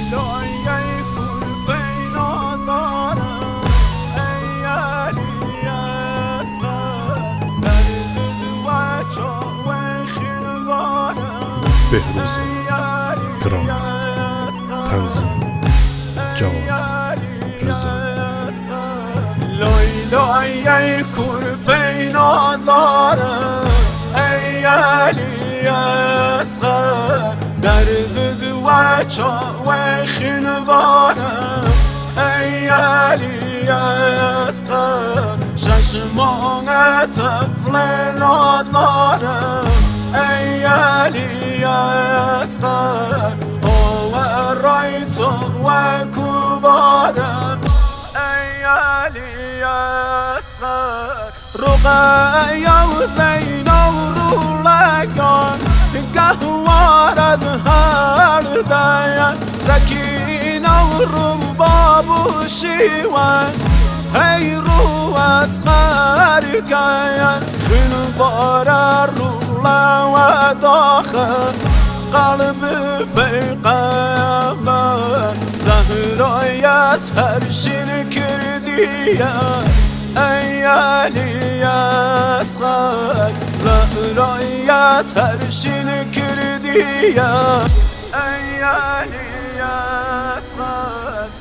لایه کور بین آزارم ای علی اصغر درد و چاوه خیلوانم بهروز گرانقدر تنظیم جواد رضا لایه کور بین آزارم ای علی اصغر درد و چاوه خیلوانم ای علی اصغر چشمان طفل نازارم ای علی اصغر آورای تو و کوبارم ای علی اصغر رقیه و زینب رولگان گهوارد هر دین سکینه و رباب و شیون هی رو اصغر کین خیل بار روله و داخل قلب پیغمبر زهرایت هر شیر کردیه ای علی اصغر زهرایت هر شیر کردیه ای علی اصغر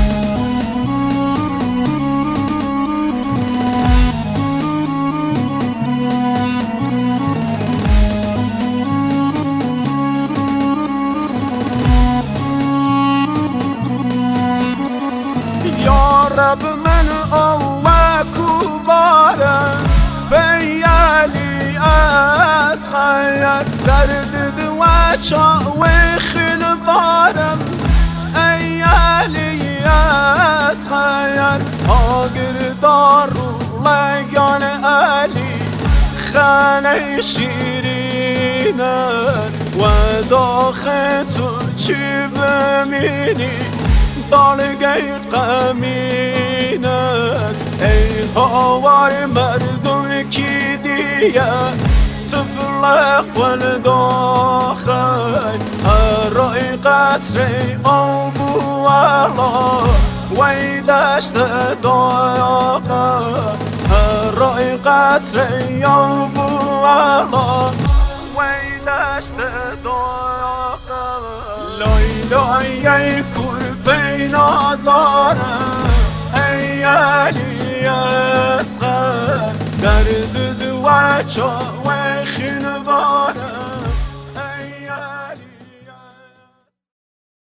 یا رب من اوه کوبارم بی علی اصغر درد و چاوه خیل بارم ای علی اصغر آگردار رولیان علی خانه شیرینه و داخل تو چی بمینی دالگه قمینه ای هوای مردم کی دیه تفلق والداخل هرای قطره آبو والا وی دشت داقه هرای قطره آبو والا وی دشت داقه لایه کور بین آزارم ای علی اصغر درد و چاوه خیلوانم